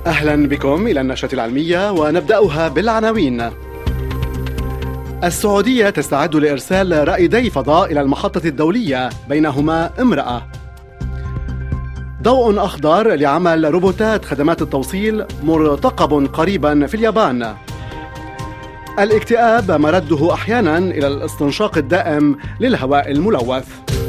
أهلا بكم إلى النشرة العلمية ونبدأها بالعناوين. السعودية تستعد لإرسال رائدي فضاء إلى المحطة الدولية بينهما امرأة. ضوء أخضر لعمل روبوتات خدمات التوصيل مرتقب قريبا في اليابان. الاكتئاب مرده أحيانا إلى الاستنشاق الدائم للهواء الملوث.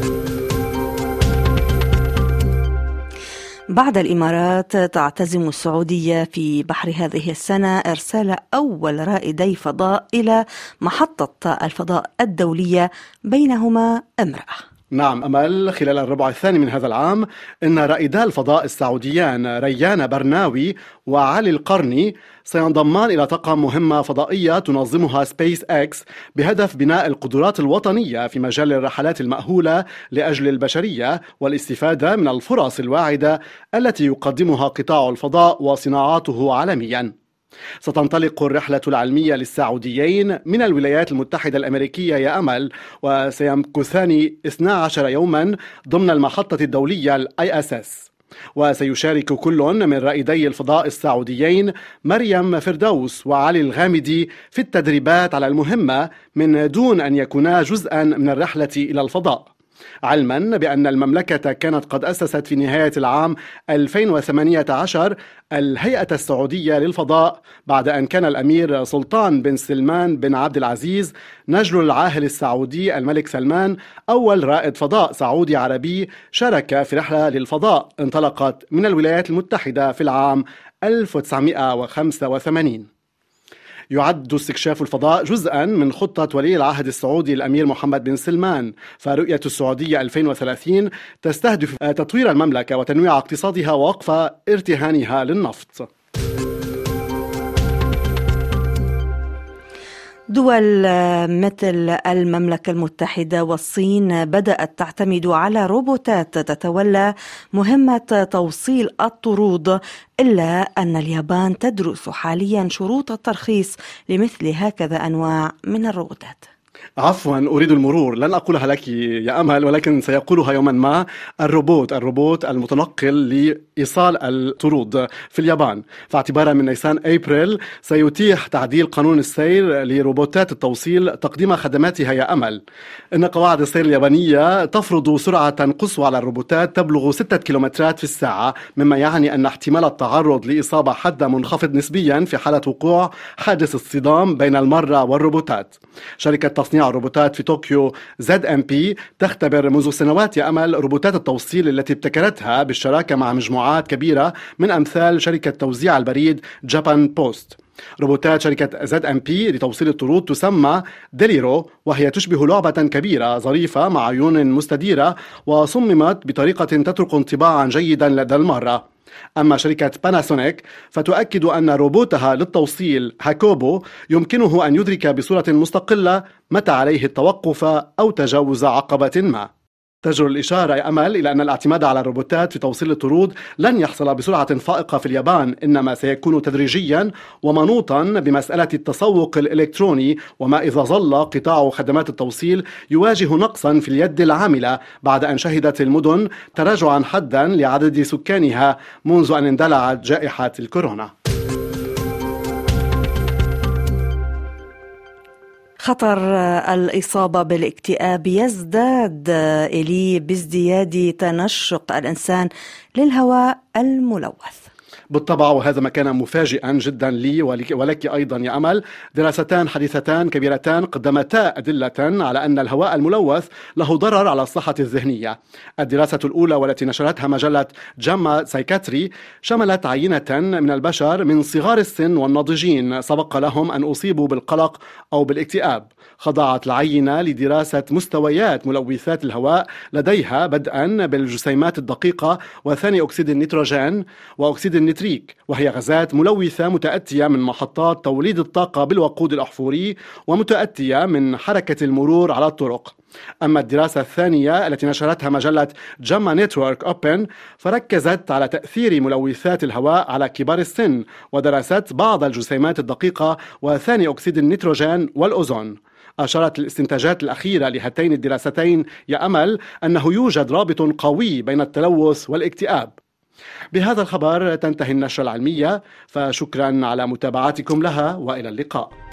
بعد الإمارات تعتزم السعودية في بحر هذه السنة إرسال أول رائدي فضاء إلى محطة الفضاء الدولية بينهما امرأة. نعم أمل، خلال الربع الثاني من هذا العام إن رائدا الفضاء السعوديان ريان برناوي وعلي القرني سينضمان إلى طاقم مهمة فضائية تنظمها سبيس إكس بهدف بناء القدرات الوطنية في مجال الرحلات المأهولة لأجل البشرية والاستفادة من الفرص الواعدة التي يقدمها قطاع الفضاء وصناعاته عالمياً. ستنطلق الرحلة العلمية للسعوديين من الولايات المتحدة الأمريكية يا أمل، وسيمكثان 12 يوما ضمن المحطة الدولية ISS. وسيشارك كل من رائدي الفضاء السعوديين مريم فردوس وعلي الغامدي في التدريبات على المهمة من دون أن يكونا جزءا من الرحلة إلى الفضاء، علما بأن المملكة كانت قد أسست في نهاية العام 2018 الهيئة السعودية للفضاء بعد أن كان الأمير سلطان بن سلمان بن عبد العزيز نجل العاهل السعودي الملك سلمان أول رائد فضاء سعودي عربي شارك في رحلة للفضاء انطلقت من الولايات المتحدة في العام 1985. يعد استكشاف الفضاء جزءا من خطة ولي العهد السعودي الأمير محمد بن سلمان، فرؤية السعودية 2030 تستهدف تطوير المملكة وتنويع اقتصادها ووقف ارتهانها للنفط. دول مثل المملكة المتحدة والصين بدأت تعتمد على روبوتات تتولى مهمة توصيل الطرود، إلا أن اليابان تدرس حاليا شروط الترخيص لمثل هكذا أنواع من الروبوتات. عفوا، أريد المرور، لن أقولها لك يا أمل ولكن سيقولها يوما ما. الروبوت المتنقل لإيصال الطرود في اليابان، فاعتبارا من نيسان أبريل سيتيح تعديل قانون السير لروبوتات التوصيل تقديم خدماتها يا أمل. إن قواعد السير اليابانية تفرض سرعة قصوى على الروبوتات تبلغ 6 كيلومترات في الساعة، مما يعني أن احتمال التعرض لإصابة حادة منخفض نسبيا في حالة وقوع حادث الصدام بين المرة والروبوتات. شركة تصنيع الروبوتات في طوكيو ZMP تختبر منذ سنوات يا أمل روبوتات التوصيل التي ابتكرتها بالشراكة مع مجموعات كبيرة من أمثال شركة توزيع البريد جابان بوست. روبوتات شركة ZMP لتوصيل الطرود تسمى ديليرو، وهي تشبه لعبة كبيرة ظريفة مع عيون مستديرة وصممت بطريقة تترك انطباعا جيدا لدى المرة. أما شركة باناسونيك فتؤكد أن روبوتها للتوصيل هاكوبو يمكنه أن يدرك بصورة مستقلة متى عليه التوقف أو تجاوز عقبة ما. تجر الإشارة يا أمل إلى أن الاعتماد على الروبوتات في توصيل الطرود لن يحصل بسرعة فائقة في اليابان، إنما سيكون تدريجيا ومنوطا بمسألة التسوق الإلكتروني، وما إذا ظل قطاع خدمات التوصيل يواجه نقصا في اليد العاملة بعد أن شهدت المدن تراجعا حدا لعدد سكانها منذ أن اندلعت جائحة الكورونا. خطر الإصابة بالاكتئاب يزداد إليه بازدياد تنشق الإنسان للهواء الملوث. بالطبع، وهذا ما كان مفاجئا جدا لي ولك أيضا يا أمل. دراستان حديثتان كبيرتان قدمتا أدلة على أن الهواء الملوث له ضرر على الصحة الذهنية. الدراسة الأولى والتي نشرتها مجلة جاما سايكاتري شملت عينة من البشر من صغار السن والناضجين سبق لهم أن أصيبوا بالقلق أو بالاكتئاب. خضعت العينة لدراسة مستويات ملوثات الهواء لديها بدءا بالجسيمات الدقيقة وثاني أكسيد النيتروجين وأكسيد النتريك، وهي غازات ملوثة متأتية من محطات توليد الطاقة بالوقود الأحفوري ومتأتية من حركة المرور على الطرق. أما الدراسة الثانية التي نشرتها مجلة جاما نتورك أوبن فركزت على تأثير ملوثات الهواء على كبار السن، ودرست بعض الجسيمات الدقيقة وثاني أكسيد النيتروجين والأوزون. أشارت الاستنتاجات الأخيرة لهاتين الدراستين يا أمل أنه يوجد رابط قوي بين التلوث والاكتئاب. بهذا الخبر تنتهي النشرة العلمية، فشكرا على متابعتكم لها وإلى اللقاء.